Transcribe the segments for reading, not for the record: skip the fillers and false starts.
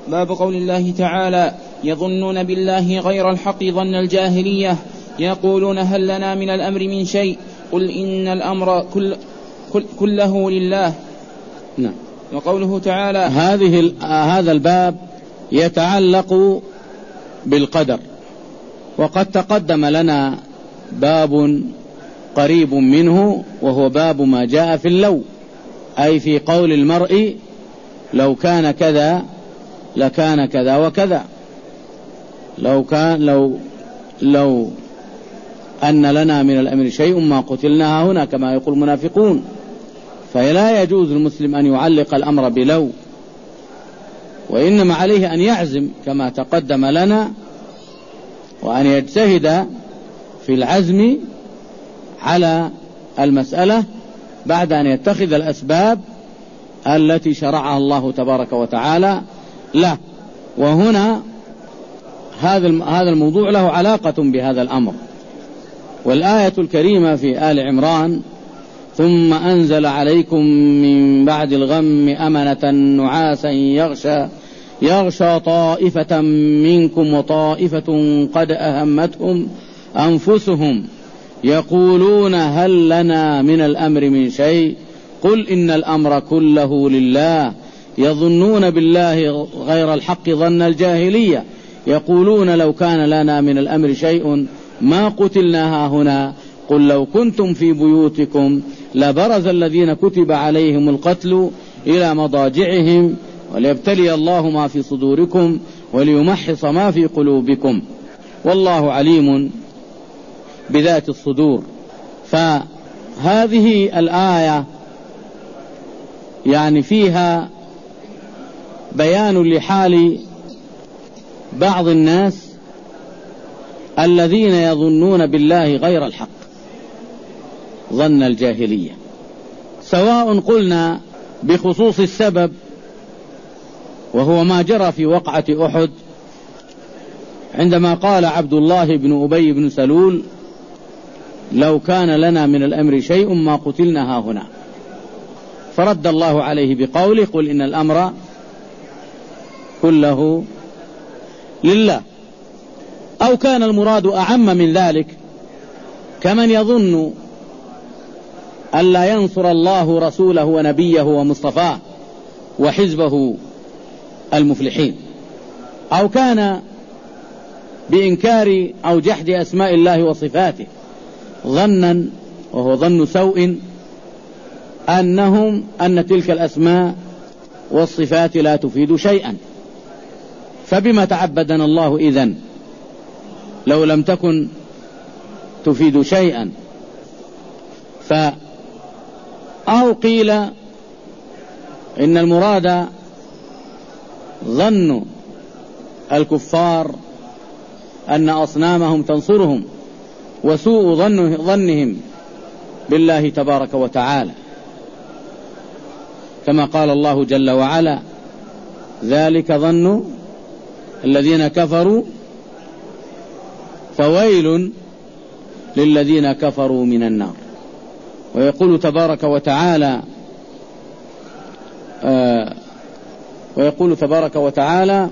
باب قول الله تعالى: يظنون بالله غير الحق ظن الجاهلية يقولون هل لنا من الأمر من شيء قل إن الأمر كله لله. نعم. وقوله تعالى: هذا الباب يتعلق بالقدر، وقد تقدم لنا باب قريب منه وهو باب ما جاء في اللو، أي في قول المرء لو كان كذا لكان كذا وكذا، لو أن لنا من الأمر شيء ما قتلناها هنا كما يقول المنافقون. فلا يجوز المسلم أن يعلق الأمر بلو، وإنما عليه أن يعزم كما تقدم لنا، وأن يجتهد في العزم على المسألة بعد أن يتخذ الأسباب التي شرعها الله تبارك وتعالى له. وهنا هذا الموضوع له علاقة بهذا الأمر. والآية الكريمة في آل عمران: ثم أنزل عليكم من بعد الغم أمنة نعاسا يغشى طائفة منكم وطائفة قد أهمتهم أنفسهم يقولون هل لنا من الأمر من شيء قل إن الأمر كله لله يظنون بالله غير الحق ظن الجاهلية يقولون لو كان لنا من الأمر شيء ما قتلنا هنا قل لو كنتم في بيوتكم لبرز الذين كتب عليهم القتل إلى مضاجعهم وليبتلي الله ما في صدوركم وليمحص ما في قلوبكم والله عليم بذات الصدور. فهذه الآية يعني فيها بيان لحال بعض الناس الذين يظنون بالله غير الحق ظن الجاهلية، سواء قلنا بخصوص السبب وهو ما جرى في وقعة أحد عندما قال عبد الله بن أبي بن سلول لو كان لنا من الأمر شيء ما قتلنا هنا، فرد الله عليه بقوله قل إن الأمر كله لله. أو كان المراد أعم من ذلك كمن يظن أن لا ينصر الله رسوله ونبيه ومصطفاه وحزبه المفلحين، أو كان بإنكار أو جحد أسماء الله وصفاته ظنا وهو ظن سوء أن تلك الأسماء والصفات لا تفيد شيئا. فبما تعبدنا الله إذن لو لم تكن تفيد شيئا؟ أو قيل إن المراد ظن الكفار أن أصنامهم تنصرهم وسوء ظنهم بالله تبارك وتعالى، كما قال الله جل وعلا ذلك ظن الذين كفروا فويل للذين كفروا من النار. ويقول تبارك وتعالى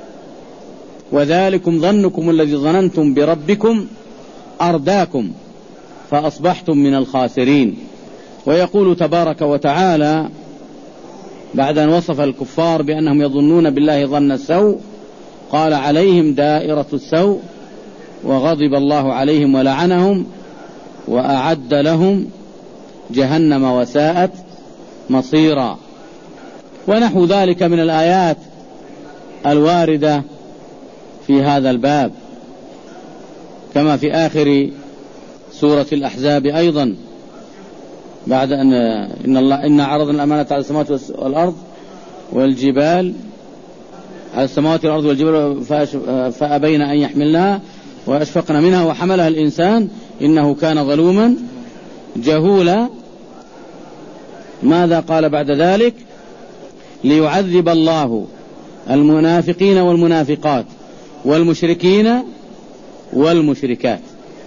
وذلكم ظنكم الذي ظننتم بربكم أرداكم فأصبحتم من الخاسرين. ويقول تبارك وتعالى بعد أن وصف الكفار بأنهم يظنون بالله ظن السوء قال عليهم دائرة السوء وغضب الله عليهم ولعنهم وأعد لهم جهنم وساءت مصيرا. ونحو ذلك من الآيات الواردة في هذا الباب، كما في آخر سورة الأحزاب أيضا بعد إن عرضنا الأمانة على السماوات والأرض والجبال على السماوات والأرض والجبال فأبين أن يحملنها وأشفقن منها وحملها الإنسان إنه كان ظلوما جهولا. ماذا قال بعد ذلك؟ ليعذب الله المنافقين والمنافقات والمشركين والمشركات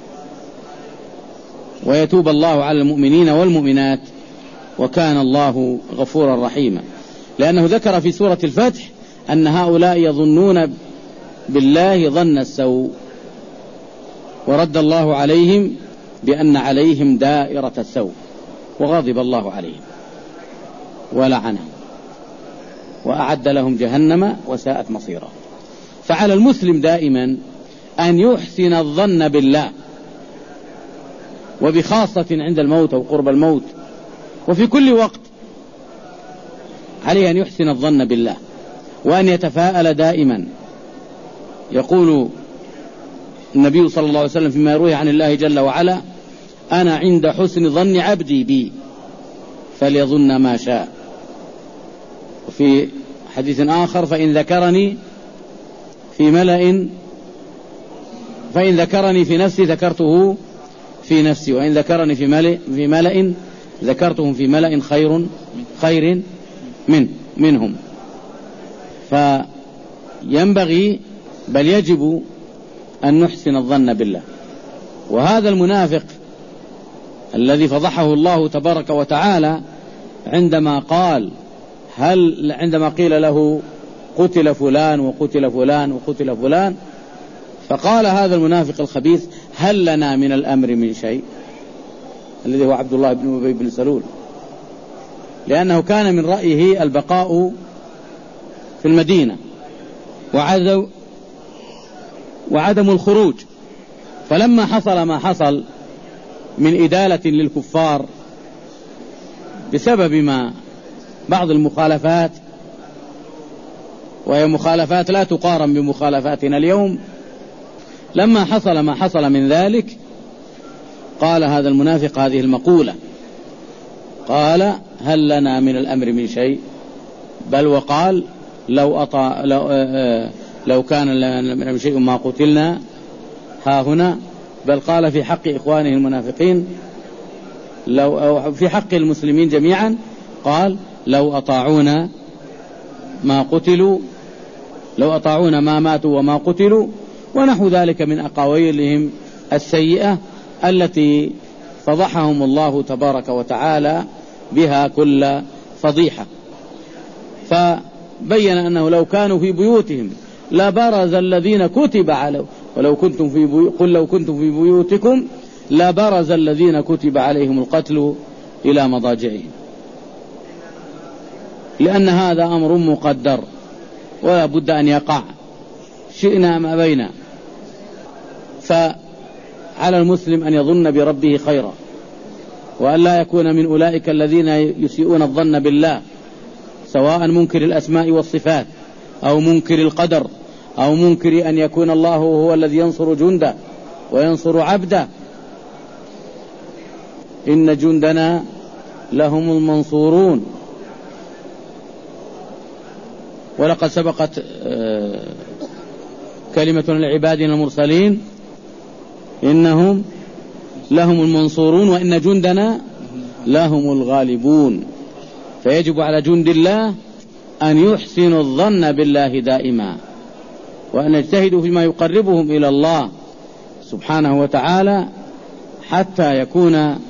ويتوب الله على المؤمنين والمؤمنات وكان الله غفورا رحيما. لأنه ذكر في سورة الفتح أن هؤلاء يظنون بالله ظن السوء، ورد الله عليهم بأن عليهم دائرة السوء، وغضب الله عليهم ولعنهم وأعد لهم جهنم وساءت مصيرا. فعلى المسلم دائما أن يحسن الظن بالله، وبخاصة عند الموت أو قرب الموت، وفي كل وقت عليه أن يحسن الظن بالله، وأن يتفاءل دائما. يقول النبي صلى الله عليه وسلم فيما يروي عن الله جل وعلا: أنا عند حسن ظن عبدي بي فليظن ما شاء. وفي حديث آخر: فإن ذكرني في نفسي ذكرته في نفسي، وإن ذكرني في ملأ ذكرتهم في ملأ خير منهم. فينبغي بل يجب أن نحسن الظن بالله. وهذا المنافق الذي فضحه الله تبارك وتعالى عندما قيل له قتل فلان وقتل فلان وقتل فلان، فقال هذا المنافق الخبيث: هل لنا من الأمر من شيء؟ الذي هو عبد الله بن أبي بن سلول، لأنه كان من رأيه البقاء في المدينة وعدم الخروج. فلما حصل ما حصل من إدالة للكفار بسبب بعض المخالفات، وهي مخالفات لا تقارن بمخالفاتنا اليوم، لما حصل ما حصل من ذلك قال هذا المنافق هذه المقولة، قال: هل لنا من الأمر من شيء؟ بل وقال: لو كان لنا من شيء ما قتلنا ها هنا. بل قال في حق إخوانه المنافقين، في حق المسلمين جميعا، قال: لو أطاعونا ما ماتوا وما قتلوا، ونحو ذلك من أقاويلهم السيئة التي فضحهم الله تبارك وتعالى بها كل فضيحة. فبين أنه لو كانوا في بيوتهم لبرز الذين كتب عليهم، ولو كنتم في بيوتكم لبرز الذين كتب عليهم القتل إلى مضاجعهم، لأن هذا أمر مقدر ولا بد أن يقع، شئنا ما بينا. فعلى المسلم أن يظن بربه خيرا، وأن لا يكون من أولئك الذين يسيئون الظن بالله، سواء منكر الأسماء والصفات أو منكر القدر أو منكر أن يكون الله هو الذي ينصر جنده وينصر عبده. إن جندنا لهم المنصورون. ولقد سبقت كلمة لعبادنا المرسلين إنهم لهم المنصورون وإن جندنا لهم الغالبون. فيجب على جند الله أن يحسنوا الظن بالله دائما، وأن يجتهدوا فيما يقربهم إلى الله سبحانه وتعالى، حتى يكون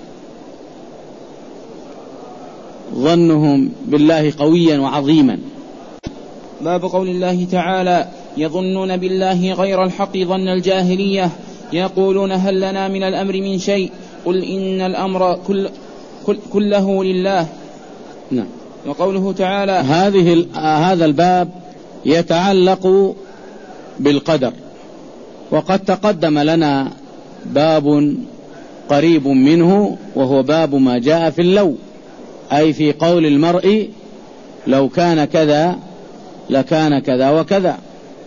ظنهم بالله قويا وعظيما. باب قول الله تعالى: يظنون بالله غير الحق ظن الجاهلية، يقولون هل لنا من الأمر من شيء، قل إن الأمر كله لله. نعم. وقوله تعالى: هذا الباب يتعلق بالقدر، وقد تقدم لنا باب قريب منه، وهو باب ما جاء في اللو، أي في قول المرء لو كان كذا لكان كذا وكذا،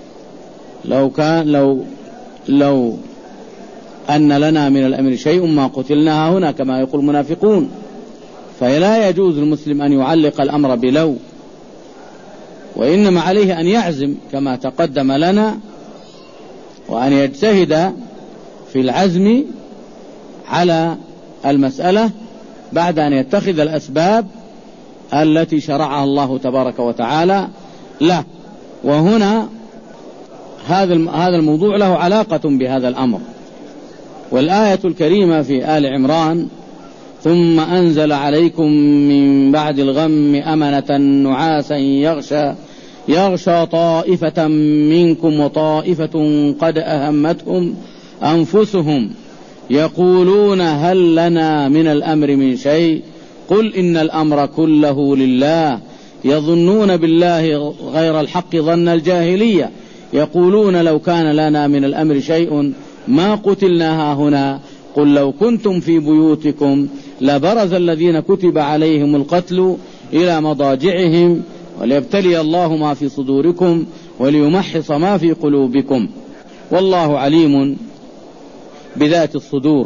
لو أن لنا من الأمر شيء ما قتلنا هنا، كما يقول المنافقون. فلا يجوز المسلم أن يعلق الأمر بلو، وإنما عليه أن يعزم كما تقدم لنا، وأن يجتهد في العزم على المسألة بعد أن يتخذ الأسباب التي شرعها الله تبارك وتعالى له. وهنا هذا الموضوع له علاقة بهذا الأمر. والآية الكريمة في آل عمران: ثم أنزل عليكم من بعد الغم أمنة نعاسا يغشى طائفة منكم وطائفة قد أهمتهم أنفسهم يقولون هل لنا من الأمر من شيء قل إن الأمر كله لله يظنون بالله غير الحق ظن الجاهلية يقولون لو كان لنا من الأمر شيء ما قتلنا هنا قل لو كنتم في بيوتكم لبرز الذين كتب عليهم القتل إلى مضاجعهم وليبتلي الله ما في صدوركم وليمحص ما في قلوبكم والله عليم بذات الصدور.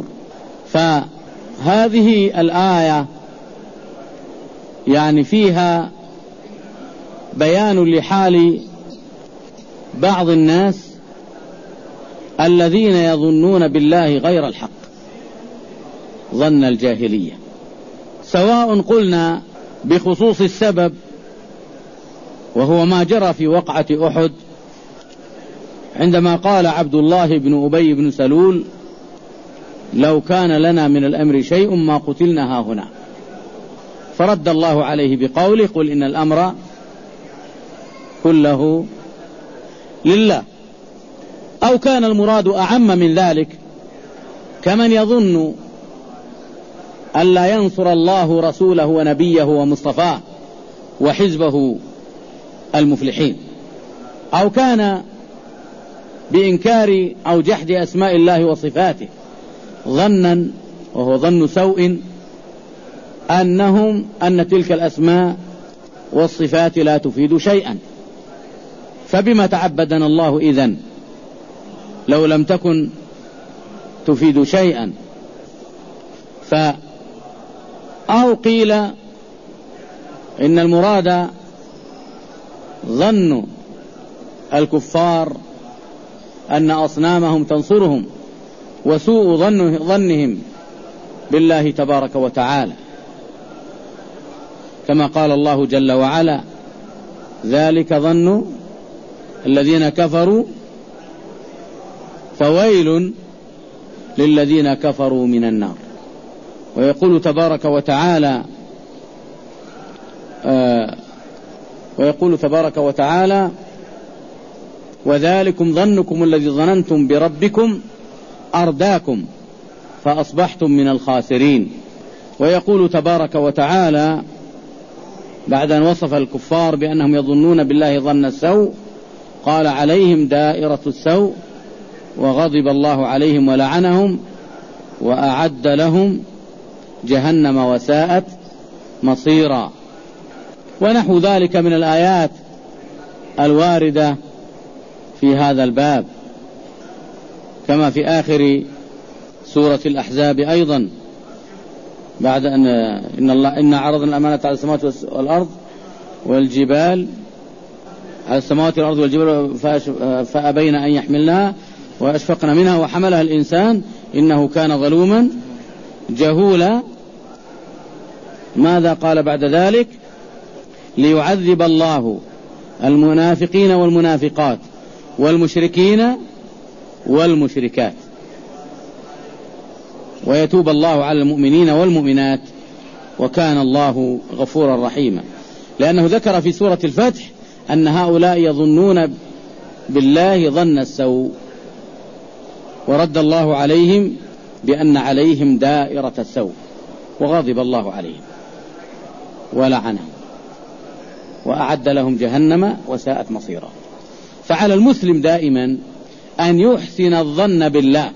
فهذه الآية يعني فيها بيان لحال بعض الناس الذين يظنون بالله غير الحق ظن الجاهلية، سواء قلنا بخصوص السبب وهو ما جرى في وقعة أحد عندما قال عبد الله بن أبي بن سلول لو كان لنا من الأمر شيء ما قتلنا هنا، فرد الله عليه بقوله قل إن الأمر كله لله. أو كان المراد أعم من ذلك كمن يظن أن لا ينصر الله رسوله ونبيه ومصطفاه وحزبه المفلحين، أو كان بإنكار أو جحد أسماء الله وصفاته ظنا وهو ظن سوء أن تلك الأسماء والصفات لا تفيد شيئا، فبما تعبدنا الله إذن لو لم تكن تفيد شيئا؟ أو قيل إن المراد ظن الكفار أن أصنامهم تنصرهم وسوء ظنهم بالله تبارك وتعالى، كما قال الله جل وعلا ذلك ظن الذين كفروا فويل للذين كفروا من النار. ويقول تبارك وتعالى وذلكم ظنكم الذي ظننتم بربكم أرداكم فأصبحتم من الخاسرين. ويقول تبارك وتعالى بعد أن وصف الكفار بأنهم يظنون بالله ظن السوء قال عليهم دائرة السوء وغضب الله عليهم ولعنهم وأعد لهم جهنم وساءت مصيرا. ونحو ذلك من الآيات الواردة في هذا الباب، كما في آخر سورة الأحزاب أيضا بعد إن عرضنا الأمانة على السماوات والأرض والجبال على السماوات والأرض والجبال فأبين أن يحملنها وأشفقن منها وحملها الإنسان إنه كان ظلوما جهولا. ماذا قال بعد ذلك؟ ليعذب الله المنافقين والمنافقات والمشركين والمشركات ويتوب الله على المؤمنين والمؤمنات وكان الله غفورا رحيما. لأنه ذكر في سورة الفتح أن هؤلاء يظنون بالله ظن السوء، ورد الله عليهم بأن عليهم دائرة السوء وغضب الله عليهم ولعنهم وأعد لهم جهنم وساءت مصيرا. فعلى المسلم دائما أن يحسن الظن بالله،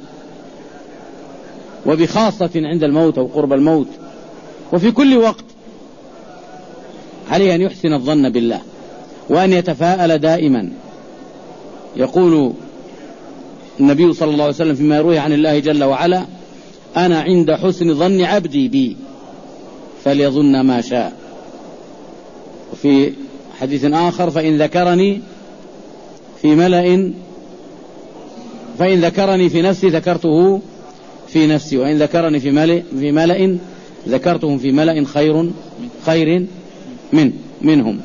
وبخاصة عند الموت أو قرب الموت وفي كل وقت عليه أن يحسن الظن بالله وأن يتفاءل دائما. يقول النبي صلى الله عليه وسلم فيما يروي عن الله جل وعلا أنا عند حسن ظن عبدي بي فليظن ما شاء. وفي حديث آخر فإن ذكرني في نفسي ذكرته في نفسي وإن ذكرني في ملأ ذكرتهم في ملأ خير منهم.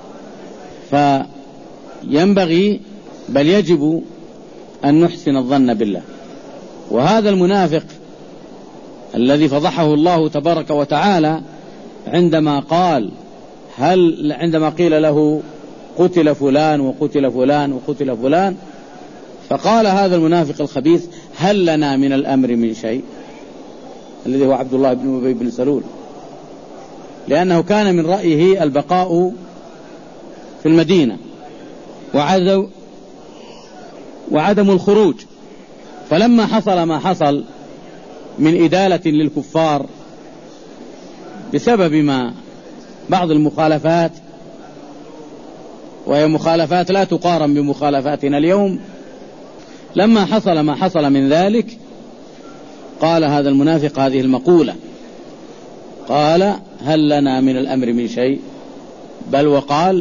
فينبغي بل يجب أن نحسن الظن بالله. وهذا المنافق الذي فضحه الله تبارك وتعالى عندما قيل له قتل فلان وقتل فلان وقتل فلان. فقال هذا المنافق الخبيث: هل لنا من الأمر من شيء؟ الذي هو عبد الله بن أبي بن سلول، لأنه كان من رأيه البقاء في المدينة وعدم الخروج. فلما حصل ما حصل من إدالة للكفار بسبب ما بعض المخالفات، وهي مخالفات لا تقارن بمخالفاتنا اليوم، لما حصل ما حصل من ذلك قال هذا المنافق هذه المقولة، قال: هل لنا من الأمر من شيء؟ بل وقال: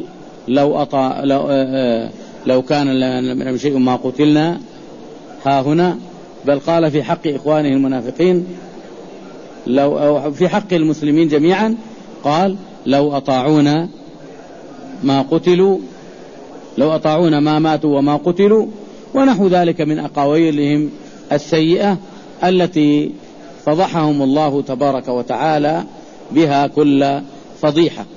لو كان لنا من شيء ما قتلنا ها هنا. بل قال في حق إخوانه المنافقين، أو في حق المسلمين جميعا، قال: لو أطاعونا ما قتلوا، لو أطاعونا ما ماتوا وما قتلوا، ونحو ذلك من أقاويلهم السيئة التي فضحهم الله تبارك وتعالى بها كل فضيحة.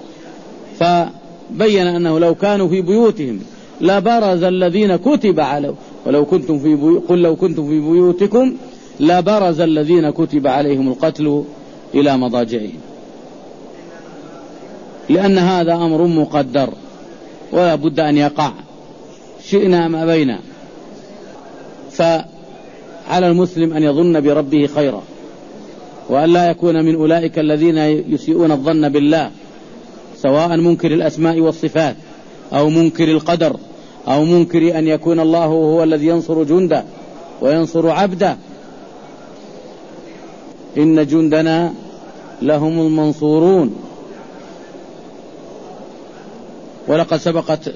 فبين أنه لو كانوا في بيوتهم لبرز الذين كتب عليهم، ولو كنتم قل لو كنتم في بيوتكم لبرز الذين كتب عليهم القتل إلى مضاجعهم، لأن هذا أمر مقدر ولا بد أن يقع شئنا ما بينا. فعلى المسلم أن يظن بربه خيرا، وأن لا يكون من أولئك الذين يسيئون الظن بالله، سواء منكر الأسماء والصفات أو منكر القدر أو منكر أن يكون الله هو الذي ينصر جنده وينصر عبده. إن جندنا لهم المنصورون. ولقد سبقت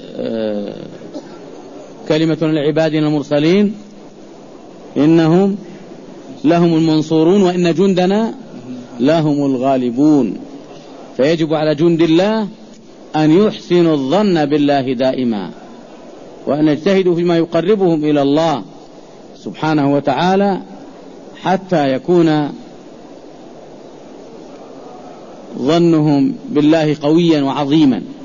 كلمة لعبادنا المرسلين إنهم لهم المنصورون وإن جندنا لهم الغالبون. فيجب على جند الله أن يحسنوا الظن بالله دائما، وأن يجتهدوا فيما يقربهم إلى الله سبحانه وتعالى، حتى يكون ظنهم بالله قويا وعظيما.